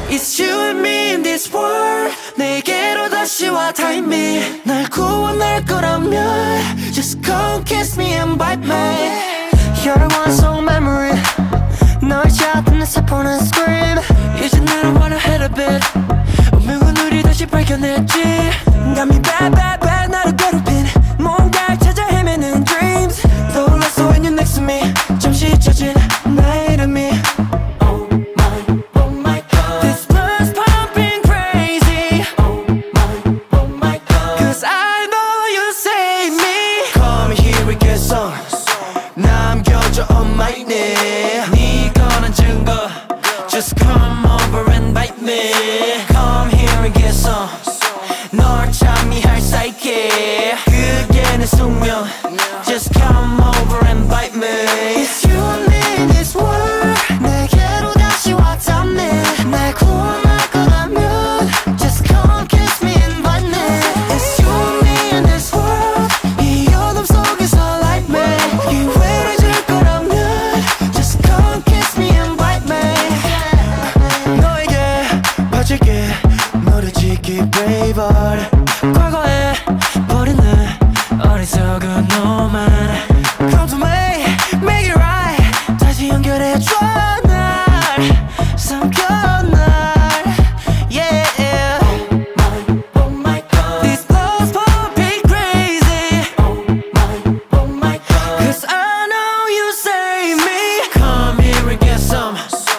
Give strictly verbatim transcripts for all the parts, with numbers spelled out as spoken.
It's you and me in this world. 내게로 다시 와 time me. 날 구원할 거라면 just come kiss me and bite me. You're one song memory. 널 찾는 내 세포는 scream. 이제 나는 wanna hit a bit. 운명은 우리 다시 발견했지. Got me bad bad bad 나를 괴롭힌 뭔가를 찾아 헤매는 dreams. 떠올랐어 when you're next to me. 잠시 잊혀진 나의 이름이. Oh my, oh my God. This blood's pumping crazy. Oh my, oh my God. Cause I know you save me. Come here we get some. 남겨줘 on my knee. 네 거는 증거. Just come over and bite me. Come here and get some. 널 참미할 사이게. 그게 내 숙명. Just come over and bite me. It's you and me in this world. 내게로 다시 왔다 me. 날 구원할 거라면 just come kiss me and bite me. It's you and me in this world. 이 어둠 속에서 light me. 기회를 거라면 just come kiss me and bite me. 너에게 바칠게 너를 지키 braveheart. 과거에 버린 내 어리석은 너만 come to me, make it right. 다시 연결해줘 날 삼켜 날 yeah. Oh my, oh my God. This love's pumping crazy. Oh my, oh my God. Cause I know you save me. Come here and get some.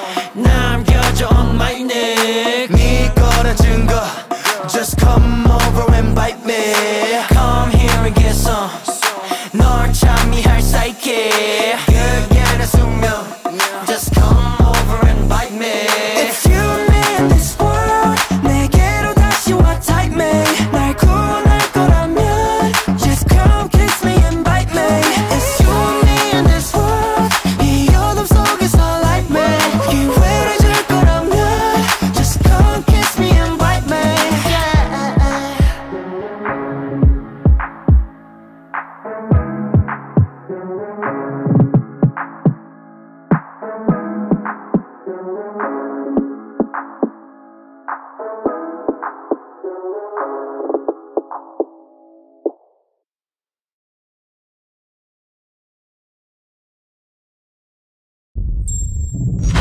남겨줘 on my neck. 네 거는 증거. Just come over and bite me. Come here and get some. 널 참미할 사이게. 그게 내 숙명. Just come over and bite me. It's you and me in this world. 내게로 다시 와 type me. 날 구원할 거라면 just come kiss me and bite me. It's you and me in this world. 이 어둠 속에서 light me. 기회를 줄 거라면 just come kiss me and bite me. You